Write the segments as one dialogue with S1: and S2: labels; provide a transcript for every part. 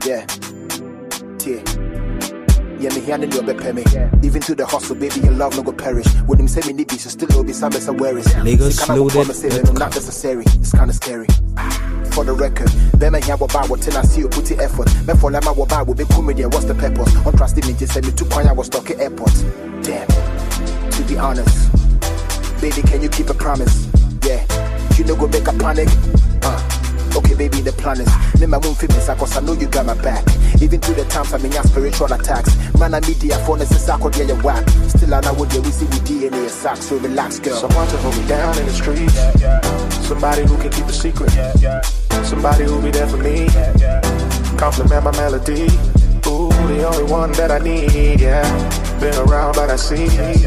S1: Yeah. Tear. Yeah, me handle your pay me. Even to the hustle, baby, your love no go perish. When him say me need be, so still be some better wearing.
S2: Lagos loaded.
S1: Not necessary. It's kinda scary. For the record, Bema here about what I see you put the effort. Me for Lama Waba will be comedian. What's the purpose? On trusting me, just send me to Kwanya was stuck at airport. Damn. To be honest, baby, can you keep a promise? Yeah. You know go make a panic. Okay, baby, the plan is me my moon famous, cause I know you got my back. Even through the times I mean your spiritual attacks. Man, I media phone is a sack or your whack. Still I know what we see with DNA socks, so relax, girl.
S3: Someone to hold me down in the streets. Somebody who can keep a secret. Somebody who'll be there for me. Compliment my melody. Ooh, the only one that I need, yeah. Been around, but I see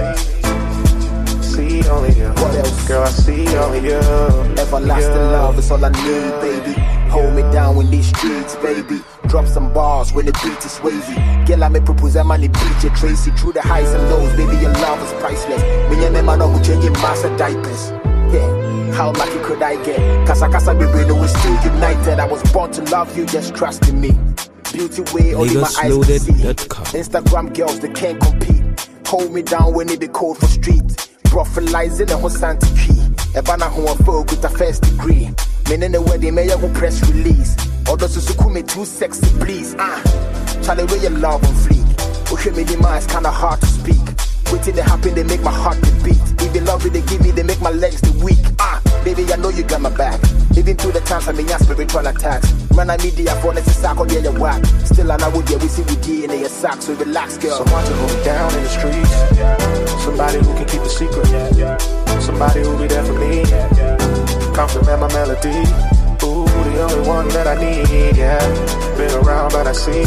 S3: only you.
S1: What else?
S3: Girl, I see only you.
S1: Everlasting love is all I need, baby. Hold me down in these streets, baby. Drop some bars when the beat is wavy. Girl, I may propose a money beat your Tracy through the highs and lows. Baby, your love is priceless. Me and my man who changing master diapers. Yeah, how lucky could I get? Casa baby, no, we're still united. I was born to love you, just trust in me. Beauty way, only my eyes can see. Instagram girls, they can't compete. Hold me down when it be cold for street. Prophelizing a whole Santa tree. Ebana who a folk with a first degree. Men in the wedding, may who press release. Although Suzukume too sexy, please. Charlie, where your love on fleek. Okay, me the mind is kinda hard to speak. Waiting they happen, they make my heart beat. Even love they give me, they make my legs the weak. Baby, I know you got my back. Even through the times I mean your spiritual attacks. Man, I media phone is a sack or your whack. Still I know what we see with DNA a sack, so relax, girl.
S3: Someone to hold me down in the streets. Somebody who can keep a secret. Somebody who'll be there for me. Compliment my melody. Ooh, the only one that I need, yeah. Been around, but I see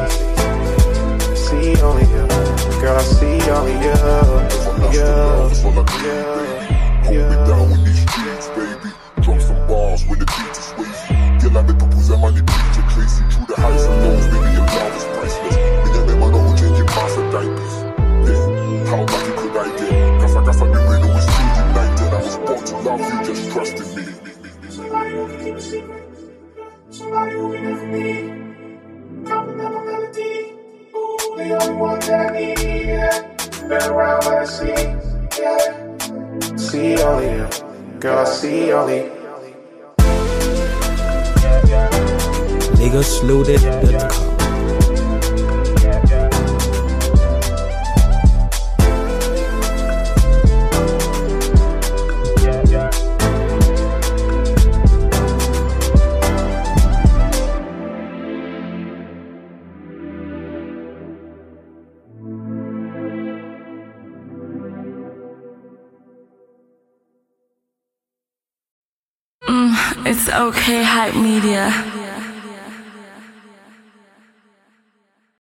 S3: only you. Girl, I see only you.
S4: Hold me down in these streets, baby. Drop some bars when the beat is wavy. Girl, I may propose a money beat your Tracy through the highs and lows. Baby, your love is priceless. Me and them, I know who changing master diapers. Yeah, how lucky could I get? Casa, we really was still united. I was born to love you, just trust in me.
S5: Somebody who can keep a secret. Somebody who be there for me. Compliment my melody. Ooh, the only one that I need, yeah. Been around, but I see, yeah.
S3: See only you. Girl, I see only.
S2: LagosLoaded.com.
S6: It's okay, Hype Media.